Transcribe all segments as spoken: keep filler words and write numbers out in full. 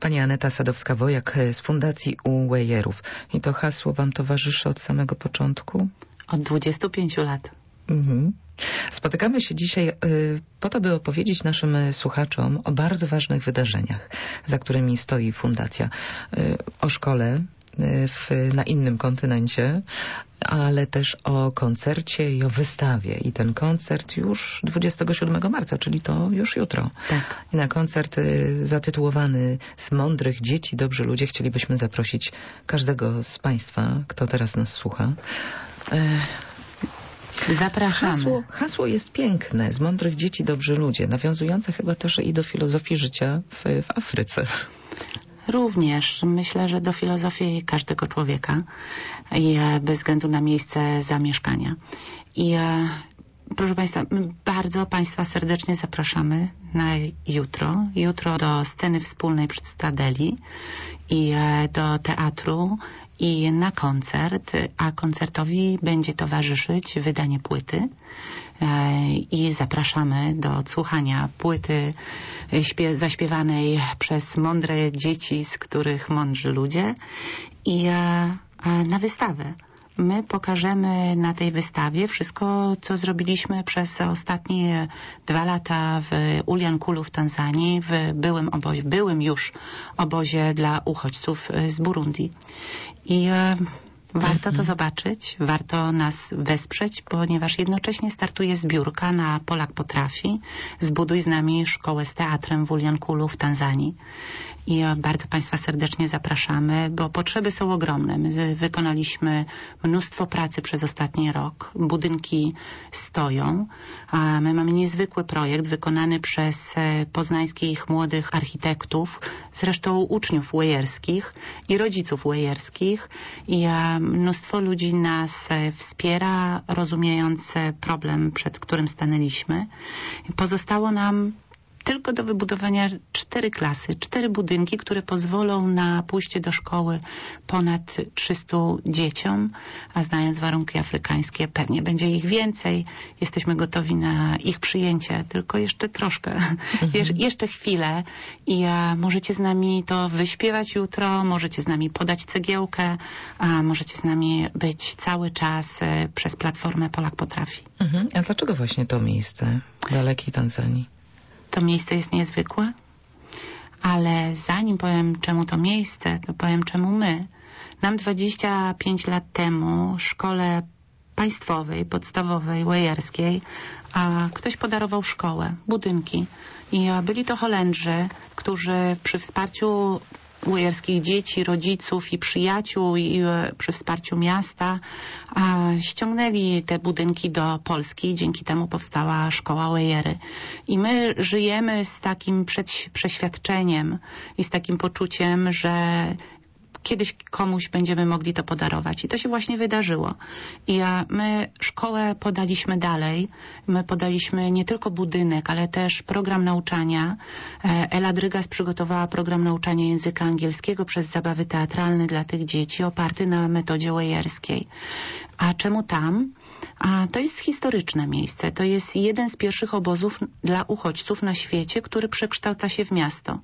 Pani Aneta Sadowska-Wojak z Fundacji U Wejerów. I to hasło wam towarzyszy od samego początku? Od dwudziestu pięciu lat. Mhm. Spotykamy się dzisiaj y, po to, by opowiedzieć naszym słuchaczom o bardzo ważnych wydarzeniach, za którymi stoi Fundacja. Y, o szkole y, w, na innym kontynencie, ale też o koncercie i o wystawie. I ten koncert już dwudziestego siódmego marca, czyli to już jutro. Tak. I na koncert y, zatytułowany Z mądrych dzieci dobrzy ludzie chcielibyśmy zaprosić każdego z Państwa, kto teraz nas słucha. Y, Zapraszamy. Hasło, hasło jest piękne. Z mądrych dzieci dobrzy ludzie. Nawiązujące chyba też i do filozofii życia w, w Afryce. Również myślę, że do filozofii każdego człowieka i bez względu na miejsce zamieszkania. I proszę Państwa, my bardzo Państwa serdecznie zapraszamy na jutro. Jutro do sceny wspólnej przy Stadeli i do teatru i na koncert, a koncertowi będzie towarzyszyć wydanie płyty i zapraszamy do odsłuchania płyty zaśpiewanej przez mądre dzieci, z których mądrzy ludzie, i na wystawę. My pokażemy na tej wystawie wszystko, co zrobiliśmy przez ostatnie dwa lata w Uliankulu w Tanzanii, w byłym obozie, byłym już obozie dla uchodźców z Burundi. I e, warto to zobaczyć, warto nas wesprzeć, ponieważ jednocześnie startuje zbiórka na Polak Potrafi. Zbuduj z nami szkołę z teatrem w Uliankulu w Tanzanii. I bardzo Państwa serdecznie zapraszamy, bo potrzeby są ogromne. My wykonaliśmy mnóstwo pracy przez ostatni rok. Budynki stoją. A my mamy niezwykły projekt wykonany przez poznańskich młodych architektów, zresztą uczniów wejerskich i rodziców wejerskich. I mnóstwo ludzi nas wspiera, rozumiejąc problem, przed którym stanęliśmy. Pozostało nam tylko do wybudowania cztery klasy, cztery budynki, które pozwolą na pójście do szkoły ponad trzystu dzieciom, a znając warunki afrykańskie, pewnie będzie ich więcej. Jesteśmy gotowi na ich przyjęcie, tylko jeszcze troszkę, mhm. Jesz jeszcze chwilę i a, możecie z nami to wyśpiewać jutro, możecie z nami podać cegiełkę, a możecie z nami być cały czas e, przez platformę Polak Potrafi. Mhm. A dlaczego właśnie to miejsce w dalekiej Tanzanii? To miejsce jest niezwykłe, ale zanim powiem, czemu to miejsce, to powiem, czemu my. Nam dwadzieścia pięć lat temu szkole państwowej, podstawowej, wejerskiej, a ktoś podarował szkołę, budynki. I byli to Holendrzy, którzy przy wsparciu wejerskich dzieci, rodziców i przyjaciół i przy wsparciu miasta a, ściągnęli te budynki do Polski. Dzięki temu powstała szkoła wejery. I my żyjemy z takim przeświadczeniem i z takim poczuciem, że kiedyś komuś będziemy mogli to podarować. I to się właśnie wydarzyło. I my szkołę podaliśmy dalej. My podaliśmy nie tylko budynek, ale też program nauczania. Ela Drygas przygotowała program nauczania języka angielskiego przez zabawy teatralne dla tych dzieci, oparty na metodzie wejerskiej. A czemu tam? A to jest historyczne miejsce. To jest jeden z pierwszych obozów dla uchodźców na świecie, który przekształca się w miasto.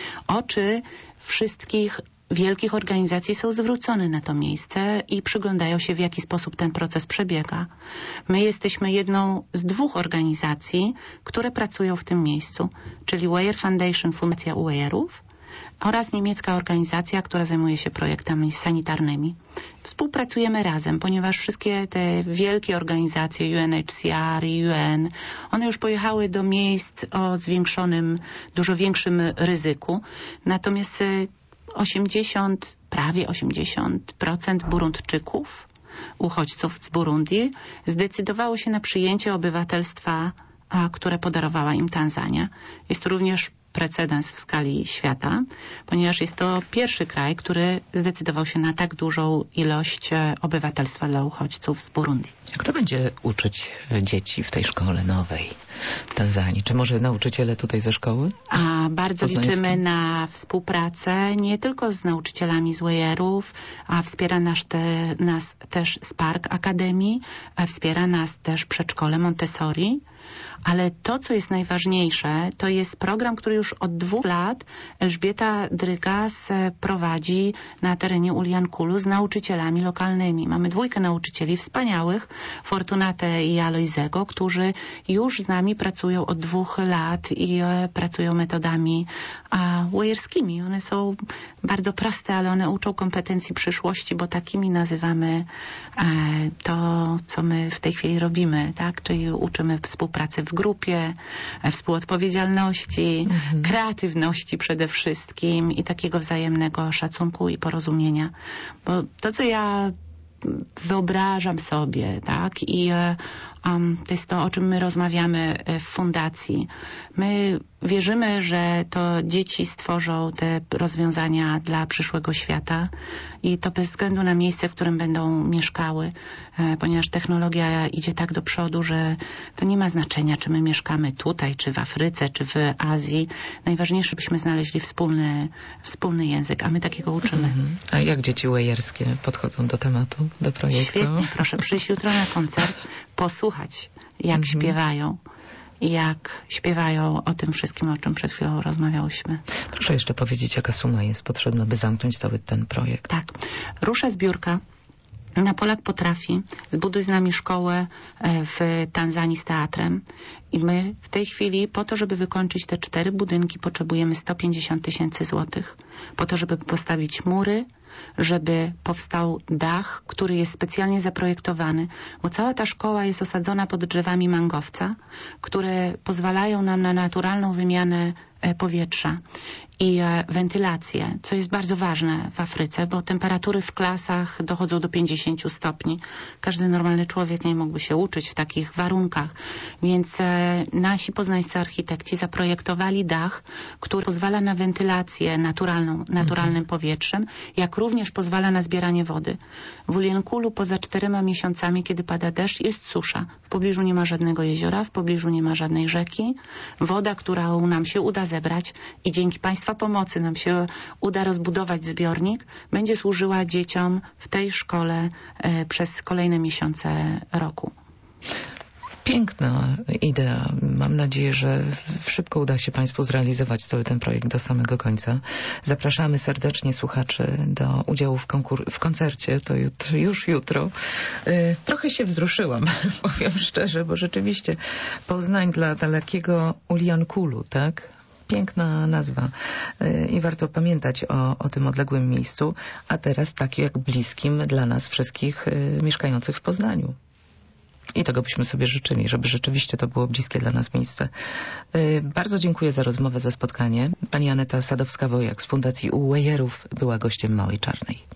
Oczy wszystkich wielkich organizacji są zwrócone na to miejsce i przyglądają się, w jaki sposób ten proces przebiega. My jesteśmy jedną z dwóch organizacji, które pracują w tym miejscu, czyli Weyer Foundation, Fundacja U Wejerów, oraz niemiecka organizacja, która zajmuje się projektami sanitarnymi. Współpracujemy razem, ponieważ wszystkie te wielkie organizacje, U N H C R i U N, one już pojechały do miejsc o zwiększonym, dużo większym ryzyku. Natomiast osiemdziesiąt, prawie osiemdziesiąt procent Burundczyków, uchodźców z Burundi, zdecydowało się na przyjęcie obywatelstwa, a, które podarowała im Tanzania. Jest to również precedens w skali świata, ponieważ jest to pierwszy kraj, który zdecydował się na tak dużą ilość obywatelstwa dla uchodźców z Burundi. Kto będzie uczyć dzieci w tej szkole nowej w Tanzanii? Czy może nauczyciele tutaj ze szkoły? A bardzo liczymy na współpracę nie tylko z nauczycielami z wejerów, a wspiera nas, te, nas też Spark Akademii, a wspiera nas też przedszkole Montessori. Ale to, co jest najważniejsze, to jest program, który już od dwóch lat Elżbieta Drygas prowadzi na terenie Uliankulu z nauczycielami lokalnymi. Mamy dwójkę nauczycieli wspaniałych, Fortunatę i Alojzego, którzy już z nami pracują od dwóch lat i e, pracują metodami a, łajerskimi. One są bardzo proste, ale one uczą kompetencji przyszłości, bo takimi nazywamy e, to, co my w tej chwili robimy, tak? Czyli uczymy współpracy w grupie, e, współodpowiedzialności, mhm. kreatywności przede wszystkim i takiego wzajemnego szacunku i porozumienia. Bo to, co ja wyobrażam sobie, tak? I um, to jest to, o czym my rozmawiamy w fundacji. My wierzymy, że to dzieci stworzą te rozwiązania dla przyszłego świata i to bez względu na miejsce, w którym będą mieszkały, e, ponieważ technologia idzie tak do przodu, że to nie ma znaczenia, czy my mieszkamy tutaj, czy w Afryce, czy w Azji. Najważniejsze, byśmy znaleźli wspólny, wspólny język, a my takiego uczymy. Mhm. A jak dzieci łajerskie podchodzą do tematu, do projektu? Świetnie, proszę przyjść jutro na koncert, posłuchać, jak mhm. śpiewają. I jak śpiewają o tym wszystkim, o czym przed chwilą rozmawiałyśmy. Proszę jeszcze powiedzieć, jaka suma jest potrzebna, by zamknąć cały ten projekt. Tak. Rusza zbiórka na Polak Potrafi. Zbuduj z nami szkołę w Tanzanii z teatrem. I my w tej chwili po to, żeby wykończyć te cztery budynki, potrzebujemy sto pięćdziesiąt tysięcy złotych. Po to, żeby postawić mury, żeby powstał dach, który jest specjalnie zaprojektowany, bo cała ta szkoła jest osadzona pod drzewami mangowca, które pozwalają nam na naturalną wymianę powietrza i wentylację, co jest bardzo ważne w Afryce, bo temperatury w klasach dochodzą do pięćdziesięciu stopni. Każdy normalny człowiek nie mógłby się uczyć w takich warunkach, więc nasi poznańscy architekci zaprojektowali dach, który pozwala na wentylację naturalną, naturalnym mhm. powietrzem, jak również pozwala na zbieranie wody. W Uliankulu poza czterema miesiącami, kiedy pada deszcz, jest susza. W pobliżu nie ma żadnego jeziora, w pobliżu nie ma żadnej rzeki. Woda, którą nam się uda zebrać i dzięki Państwa pomocy nam się uda rozbudować zbiornik, będzie służyła dzieciom w tej szkole e, przez kolejne miesiące roku. Piękna idea. Mam nadzieję, że szybko uda się Państwu zrealizować cały ten projekt do samego końca. Zapraszamy serdecznie słuchaczy do udziału w, konkur- w koncercie. To jutro, już jutro. Yy, trochę się wzruszyłam, powiem szczerze, bo rzeczywiście Poznań dla dalekiego Uliankulu, tak? Piękna nazwa yy, i warto pamiętać o, o tym odległym miejscu, a teraz tak jak bliskim dla nas wszystkich yy, mieszkających w Poznaniu. I tego byśmy sobie życzyli, żeby rzeczywiście to było bliskie dla nas miejsce. Yy, bardzo dziękuję za rozmowę, za spotkanie. Pani Aneta Sadowska-Wojak z Fundacji U Łajerów była gościem Małej Czarnej.